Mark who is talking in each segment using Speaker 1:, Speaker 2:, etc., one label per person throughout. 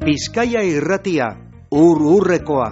Speaker 1: Bizkaia Irratia, ur-urrekoa.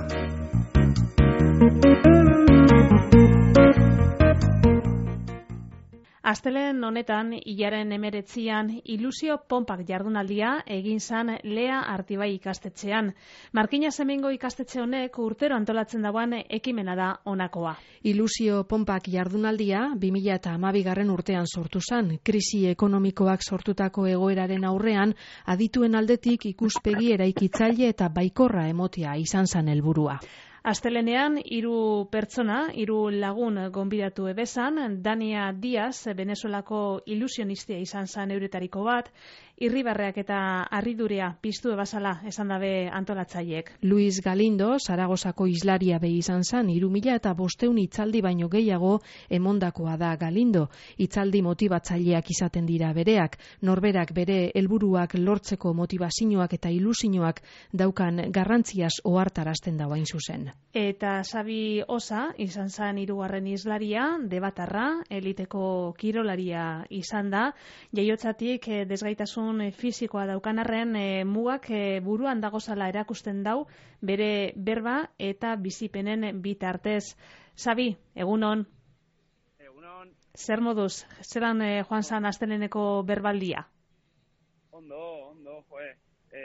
Speaker 2: Astelehen honetan, hilaren 19an, ilusio ponpak jardunaldia egin zan Lea Artibai ikastetxean. Markina Zemengo ikastetxe honek urtero antolatzen dagoen ekimena da honakoa.
Speaker 3: Ilusio ponpak jardunaldia 2012 urtean sortu zan. Krisi ekonomikoak sortutako egoeraren aurrean, adituen aldetik ikuspegi eraikitzaile eta baikorra emotea izan zan helburua.
Speaker 2: Astelenean, 3 pertsona, 3 lagun gonbidatu ebezan, Dania Diaz, Venezuelako ilusionistia izan zan euretariko bat, irribarreak eta harridurea piztu ebazala esan dabe antolatzaileek.
Speaker 3: Luis Galindo, Zaragozako islaria be izan zan, 3500 hitzaldi baino gehiago emondakoa da Galindo. Hitzaldi motibatzaileak izaten dira bereak, norberak bere helburuak lortzeko motivazioak eta ilusioak daukan garrantziaz ohartarazten da hain zuzen.
Speaker 2: Eta Xabi Osa izan zen 3. islaria, debatarra, eliteko kirolaria izan da, jaiotzatik desgaitasun fisikoa daukan arren mugak buruan dagozala erakusten dau, bere berba eta bizipenen bitartez. Xabi, egunon?
Speaker 4: Egunon.
Speaker 2: Zer moduz, zeran joan zan asteleneko berbaldia?
Speaker 4: Ondo, joe.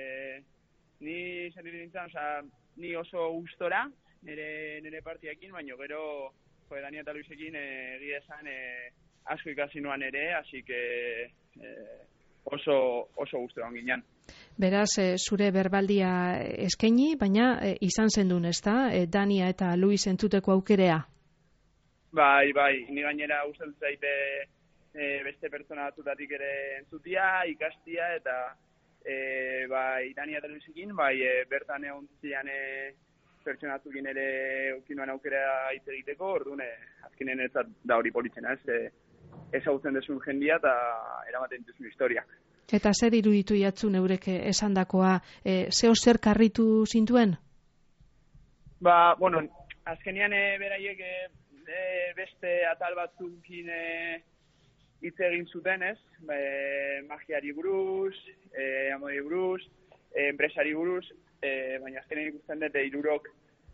Speaker 4: Ni zer nintzen, ni oso gustora nire partiakin, baina gero Dani eta Luisekin egia esan asko ikasi nuan ere, así que oso gustora onginan.
Speaker 3: Beraz, zure berbaldia eskaini, baina izan zendun, ezta? Dania eta Luis entzuteko aukerea?
Speaker 4: Bai, ni gainera gustatzen zaite beste pertsona batzutatik ere entzutia, ikastia, eta bai Dania eta Luisekin, bai bertan egon zian pertsona batzukin ere ukinuan aukera hitz egiteko, orduan azkenen ez da hori politzena, ezagutzen duzun jendia eta eramaten duzun historiak.
Speaker 3: Eta zer iruditu jatzu neurek esandakoa, zeo zer karritu zintuen?
Speaker 4: Bueno, azkenean beraiek beste atal batzukin hitz egin zuten, ez? Magiari buruz, amori buruz, enpresari buruz, baina azkenean ikusten dute hirurok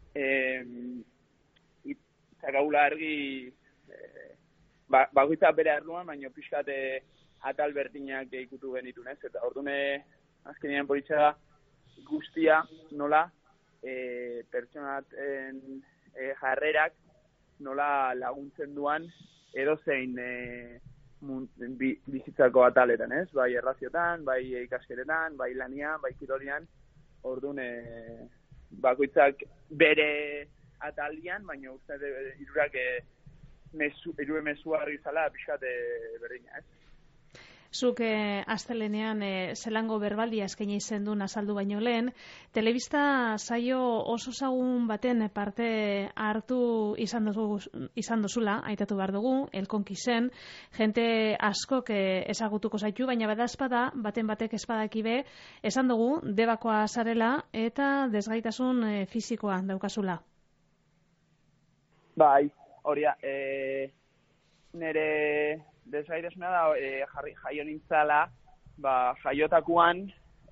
Speaker 4: zagaula argi bagoitza bere arloan, baina pixkat atal berdinak ikutu genitun, ez? Eta orduan azkenean politxera guztia nola pertsonaten jarrerak nola laguntzen duan edozein bizitzako ataletan, ez? Bai erraziotan, bai ikaskeretan, bai lanian, bai kirolian, orduan bakoitzak bere ataldian, baina uste hirurak hiru mezua argi zala pixkat berdina, ez?
Speaker 2: Zuk astelenean zelango berbaldia eskaini zendun azaldu baino lehen, telebista saio oso zagun baten parte hartu izan dozula, aitatu behar dugu, Elkonkizen, jente askok ezagutuko zaitu, baina badazpada, baten batek espadakibe, esan dugu, debakoa zarela eta desgaitasun fisikoa daukazula.
Speaker 4: Bai, horia, nire desgaitasuna da jaio nintzala, jaiotakuan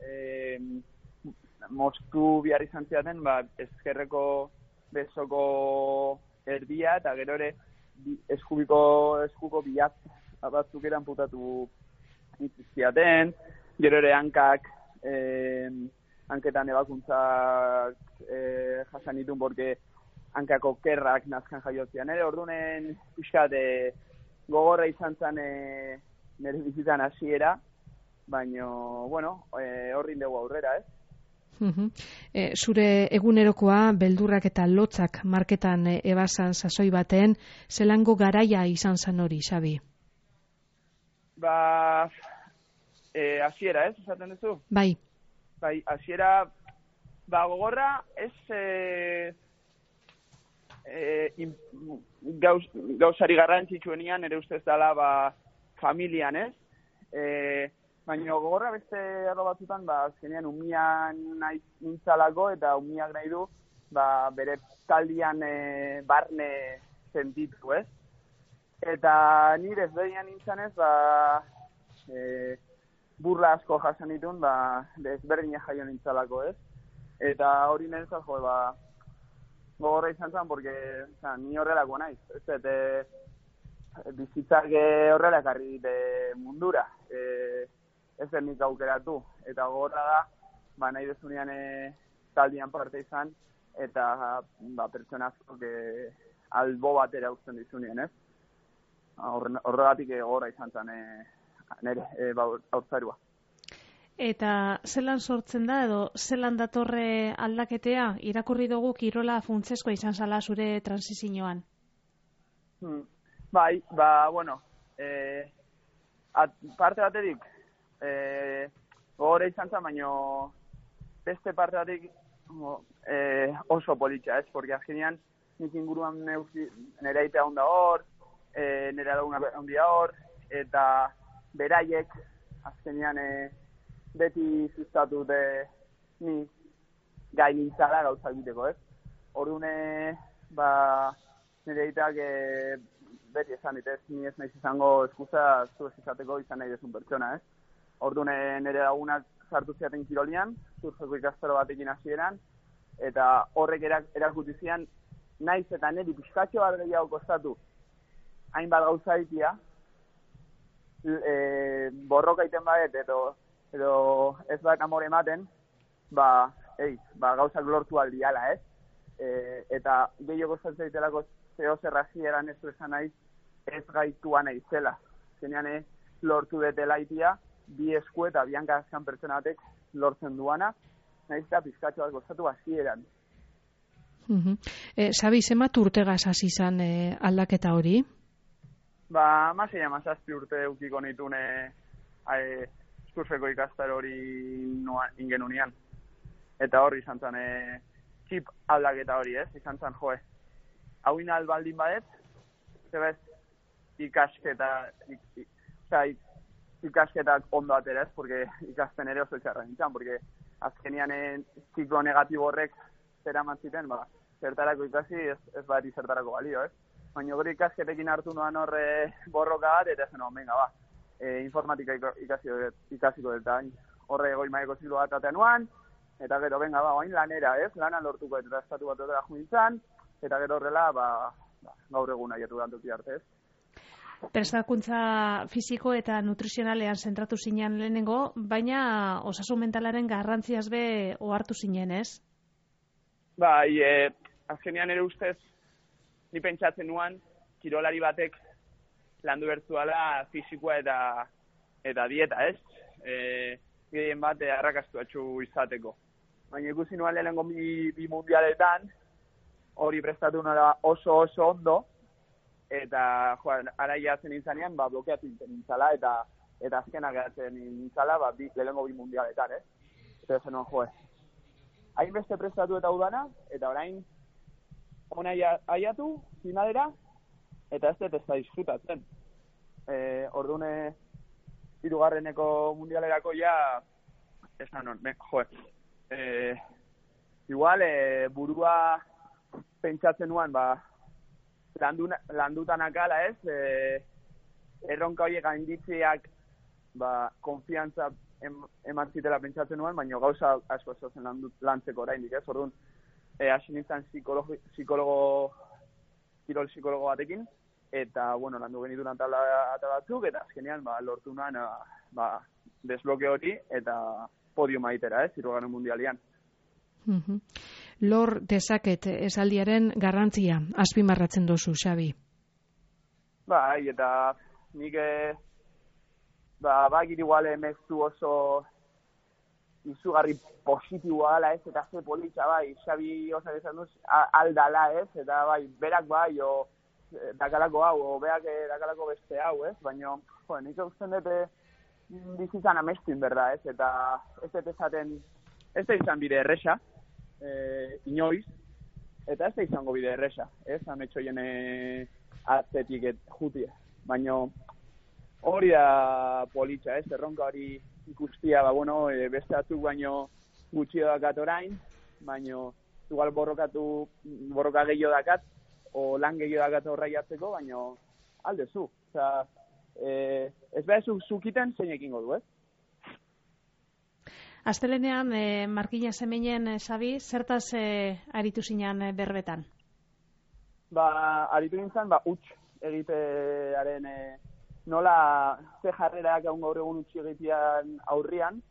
Speaker 4: moztu bihar izan zidaten, ezkerreko bezoko erdia, eta gero ere eskuko biak batzuk eran putatu zidaten, gero ere hanketan ebakuntzak jasan ditun, porque hankako kerrak nazkan jaiotzean ere, ordunen pixkat gogorra izan zen nire bizitan hasiera, baina, bueno, horrin dugu aurrera, ez?
Speaker 3: Zure egunerokoa, beldurrak eta lotzak marketan ebazan sasoi baten, zelango garaia izan zen hori, Xabi?
Speaker 4: Hasiera, ez, esaten duzu?
Speaker 3: Bai.
Speaker 4: Bai, hasiera, gogorra, ez gauzari garrantzitsuenian ere ustez dela familian, ez? Baina gogorra beste arlo batzutan, azkenean umian nintzalako eta umiak nahi du bere taldian barne sentitu, ez? Eta nire ezberdina nintzen ez, burla asko jasan ditun, desberdina jaio nintzalako, ez? Eta hori nintzat, gogorra izan zen, porque ni horrelako naiz, ez? Bizitzak horrela ekarri dite mundura, ez den nik aukeratu, eta gogorra da, nahi dezunean taldian parte izan, eta pertsona asko albo batera uzten dizunien, ez? Horregatik gogorra izan zen nire haurtzarua.
Speaker 2: Eta zelan sortzen da edo zelan datorre aldaketea? Irakurri dugu kirola funtseskoa izan zala zure transizioan.
Speaker 4: Bai, bueno, parte batetik gogorra izan zen, baina beste parte batetik oso politxa, ez? Porque azkenean nik inguruan nire aitea onda hor, nire laguna ondia hor, eta beraiek azkenean beti sustatu ni gai nintzala gauza egiteko, ez? Orduan, nire aiteak beti esan ditez, ni ez naiz izango eskuza zu ez izateko izan nahi dezun pertsona, ez? Orduan, nire lagunak sartu ziaten kirolian, surfeko ikastaro batekin hasieran, eta horrek erakuti zian, naiz eta niri pixkatxo bat gehiago kostatu, hainbat gauza egitea, borroka iten badet, edo ez bat amore ematen, gauzak lortu aldiala, ez? Eta gehiago kostatzen ditelako zeo zerrazi eran ez du esan naiz, ez gaitua nahi zela. Zenean lortu detela itia, bi esku eta bianka azkan pertsona batek lortzen duana, nahiz eta pizkatxo bat kostatu hasieran.
Speaker 3: Xabi, zenbat urtegaz hasi izan aldaketa hori?
Speaker 4: Masei amazazpi urte eukiko nitune surfeko ikastaro hori ingen unian. Eta hori izan zen txip aldaketa hori, ez? Izan zen, hauin albaldin badet, zebez ikasketak ondo atera, ez? Porque ikasten ere oso txarra nintzen, porque azkenian ziklo negatibo horrek zera mantziten, zertarako ikasi ez bat zertarako balio, ez? Baina gure ikasketekin hartu noan horre borroka bat, eta zen informatika ikasiko dut, horre goi maeko ziklo bat atean nuan, eta gero, oain lanera, ez? Lana lortuko eta estatu bat dutela juintzan, eta gero horrela, gaur egun aietu dantuki arte, ez?
Speaker 2: Prestakuntza fisiko eta nutrizionalean zentratu zinean lehenengo, baina osasun mentalaren garrantziaz be ohartu zinen, ez?
Speaker 4: Azkenean ere ustez, ni pentsatzen nuan, kirolari batek landu bertzuala fisikoa eta dieta, ez? Gehien bat arrakastuatxu izateko. Baina ikusi nuan lehenengo bi mundialetan, hori prestatu nola oso ondo, eta araia zen nintzanean, blokeatu nintzala, eta azkenak geratzen nintzala, lehenengo bi mundialetan, ez? Eta zen hainbeste prestatu eta udana, eta orain hona aiatu, finalera, eta ez dut ez da disfrutatzen. Orduan, hirugarreneko mundialerako esan non, igual, burua pentsatzen nuan, landutan akala, ez? Erronka horiek gainditzeak, konfiantza eman zitela pentsatzen nuan, baina gauza asko zen lantzeko oraindik, ez? Orduan, hasi nintzen kirol psikologo batekin, eta, landu genituen ata batzuk, eta azkenean, lortu nuen, desbloke hori, eta podio maitera, ez? Hirugarren mundialian.
Speaker 3: Lor dezaket esaldiaren garrantzia, azpimarratzen duzu, Xabi.
Speaker 4: Eta nik, bagir igual emeztu oso izugarri positiboa ala, ez, eta ze politxa, Xabi osak esan duz, aldala, ez, eta berak dakalako hau, o berak dakalako beste hau, ez, baina, nik usten dut bizitzan amestin, berda, ez, eta ez dut esaten, ez da izan bide erresa, inoiz, eta ez da izango bide erresa, ez, ametxoien atzetik jutia, baina hori da politxa, ez, erronka hori ikustia, beste batzuk baino gutxio dakat orain, baino igual borroka gehiago dakat, o lan gehiago dakat horra jatzeko, baino aldezu. Ez behar zukiten zein ekingo du, ez?
Speaker 2: Astelenean, Markina Zemenen, Xabi, zertaz aritu zinan berbetan?
Speaker 4: Aritu nintzen, huts egitearen nola ze jarrerak gaur egun utzi egitean aurrian,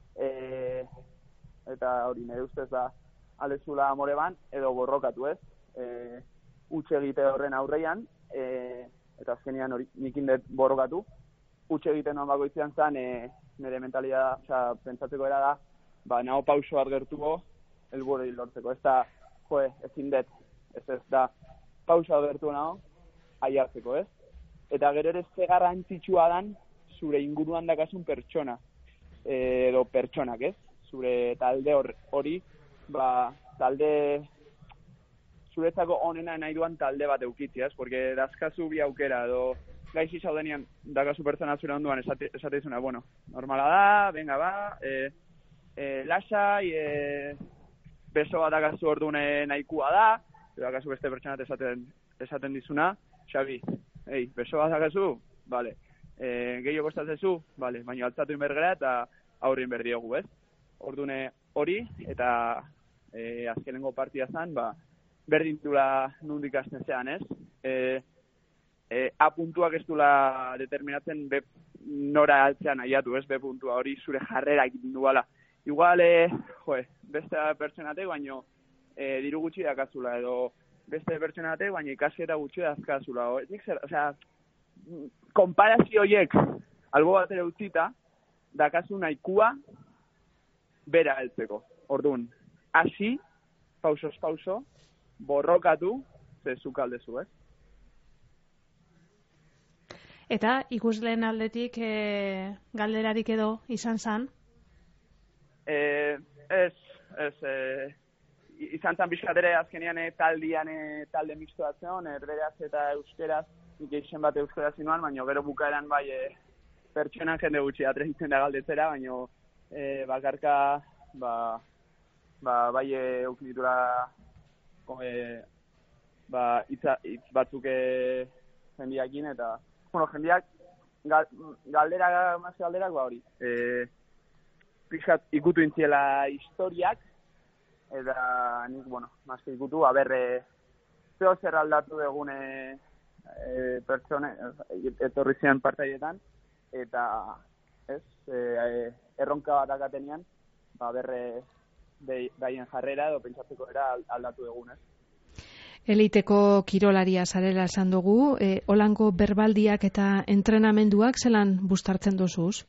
Speaker 4: eta hori nire ustez da alezula amore ban, edo borrokatu ez, utzi egite horren aurrean, eta azkenean hori nikin dut borrokatu, utzi egiten non bakoitzean zen, nire mentalidad, pentsatzeko era da, nago pauso bat gertuko, helburu lortzeko, ez da, ezin dut, ez da, pauso bat gertu nago, aiartzeko, ez? Eta gero ere ze garrantzitsua dan zure inguruan dakasun pertsona, edo pertsonak, ez? Zure talde hori, talde, zuretzako onena nahi duan talde bat eukitzi, ez? Porque dazkazu bi aukera, edo gaixi zaudenean dakazu pertsona zure onduan esatezuna, bueno, normala da, venga ba, lasai, beso bat dakazu orduan nahikua da, edo dakazu beste pertsonat esaten dizuna, Xabi, beso bat dakazu, bale, gehiago kostatzezu, bale, baina altzatu inbergera eta aurrin berdiogu, ez? Ordune hori, eta azkenengo partia zen, berdintula nundik hasten zean, ez? A puntuak ez dula determinatzen B nora altzean aiatu, ez? B puntua hori zure jarrera egiten duala. Igual, beste pertsonatek, baino diru gutxi dakazula, edo beste pertsonatek, baina ikasketa gutxi dakazula. Osea, konparazio horiek albo batera utzita, dakazu nahikua bera heltzeko. Orduan, hasi, pausos pauso, borrokatu, zezuk aldezu, ez?
Speaker 2: Eta ikusleen aldetik galderarik edo izan zan?
Speaker 4: Izan zan bizkatere azkenean talde mixtoatzen, erderaz eta euskeraz, ikeixen bat euskera zinuan, baina gero bukaeran bai pertsonan jende gutxi atrezitzen da galdetzera, baina bakarka bai eukinitura hitz batzuk jendiakin, eta jendiak galderak hori. Pixkat ikutu intziela historiak, eta nik, mazke ikutu, zeo zer aldatu egune pertsone, etorri zian partaietan, eta erronka bat akatenean, daien jarrera edo pentsatzeko era aldatu egunez.
Speaker 3: Eliteko kirolaria zarela esan dugu, holango berbaldiak eta entrenamenduak zelan bustartzen dozuz?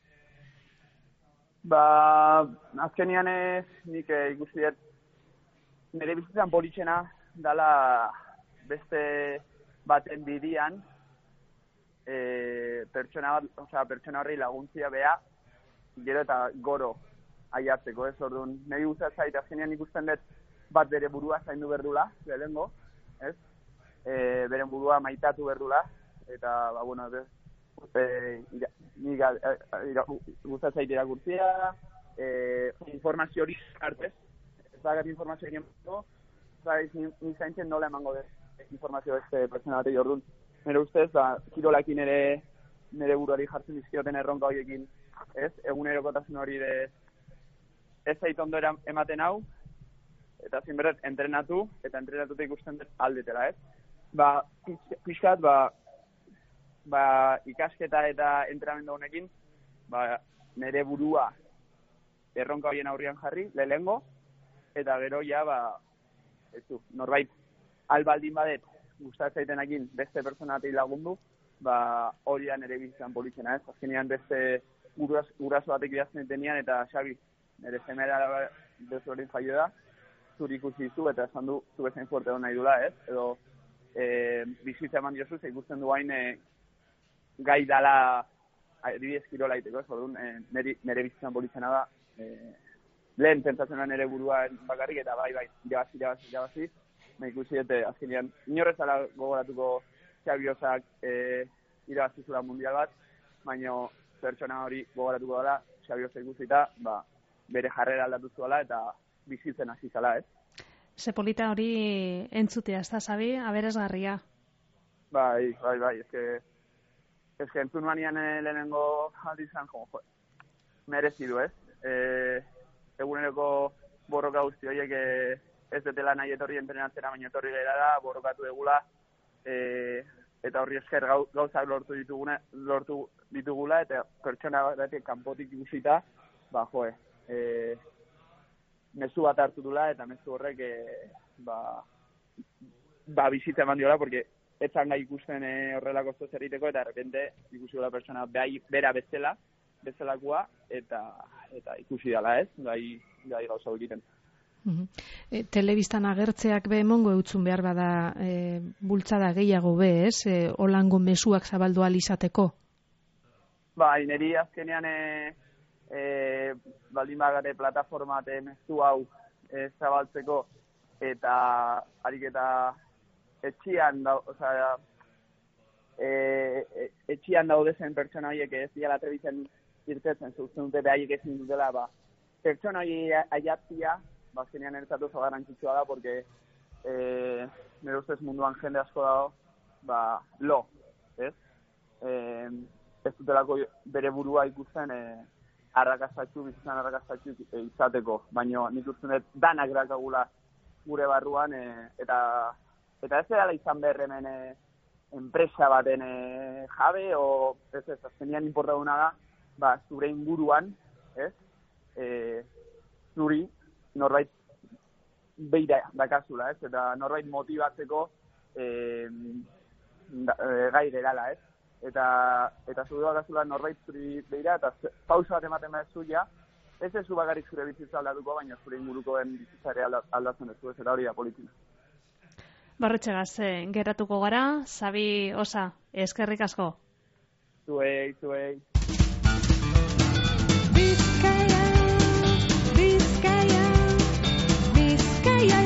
Speaker 4: Azkenian nik ikusi dut nire bizitzan politxena dala beste baten bidian pertsona horri laguntzia beha gero eta goro aiatzeko, ez? Orduan, niri guztat zait azkenian ikusten dut bat bere burua zaindu berdula, lehengo, ez? Beren burua maitatu berdula, eta, nik guztat zait irakurtzia, informazio hori hartez, ez dagat informazio hori emango, nik zaintzen nola emango informazio beste pertsona batei. Orduan, nire ustez, kirolakin nire buruari jartzen dizkioten erronka horiekin, ez? Egunerokotasun hori ez zait ondo ematen hau, eta zinberet entrenatu, eta entrenatuta ikusten dut aldetela, ez? Pixkat, ikasketa eta entrenamendu honekin, nire burua erronka horien aurrian jarri, lehengo, eta gero ja, norbait albaldin badet, gustatzaitenekin beste pertsonatei lagundu, hori da nire bizitzan politzena, ez? Azkenean beste guraso batek idazten denean, eta Xabi, nire zemera dezu hori jaio da, zuri ikusi zu, eta esan du, zu bezain fuerte hon nahi dula, ez? Edo, bizitza eman diozu, ikusten du hain gai dala adibidez kirola iteko, ez? Orduan, nire bizitzan politzena da, lehen pentsatzen da nire burua bakarrik, eta bai, irabazi, ikusi dut, azkenean, inorrezala gogoratuko Xabiosak irabazizula mundial bat, baina pertsona hori gogoratuko dela, Xabiosa ikusita, bere jarrera aldatu zuela eta bizitzen hasi zala, ez?
Speaker 2: Zepolita hori entzutea, ez da, Xabi, aberesgarria.
Speaker 4: Bai, entzun manian lehenengo aldizan, merezidu, ez? eguneroko borroka guzti horiek ez detela nahi etorri entrenatzera, baina etorri gara da, borrokatu egula, eta horri esker gauzak lortu ditugula, eta pertsona batek kanpotik ikusita, mezu bat hartu dula, eta mezu horrek bizitza eman diola, porque etzan gai ikusten horrelako zoz egiteko, eta errepente ikusi dela pertsona bera bezalakoa, eta ikusi dela, ez? Gai gauza egiten.
Speaker 3: Telebistan agertzeak emongo eutzun behar bada bultzada gehiago ez? Holango mezuak zabaldu ahal izateko?
Speaker 4: Niri azkenean baldin bagare plataforma mezu hau zabaltzeko, eta ariketa etxian daudezen pertsona horiek ez dira telebizian irtetzen, zuzten dute behaiek ezin dutela, pertsona horiek aiatzia, azkenean eretzatu oso garrantzitsua da, porque nire ustez munduan jende asko dago, ez? Ez dutelako bere burua ikusten bizitzan arrakastatxu izateko, baina nik uste dut danak dakagula gure barruan, eta ez dela izan behar hemen enpresa baten jabe, o ez azkenean inportaduna da, zure inguruan, ez? Zuri norbait beira dakazula, ez? Eta norbait motibatzeko gai gerala, ez? Eta zure dakazula norbait zuri beira, eta pausa bat ematen behar zuia, ez zu bagarik zure bizitza aldatuko, baina zure ingurukoen bizitzare aldatzen ez eta hori da politika.
Speaker 2: Barretxegaz, geratuko gara, Xabi Osa, eskerrik asko.
Speaker 4: Zuei.
Speaker 5: Bizkaia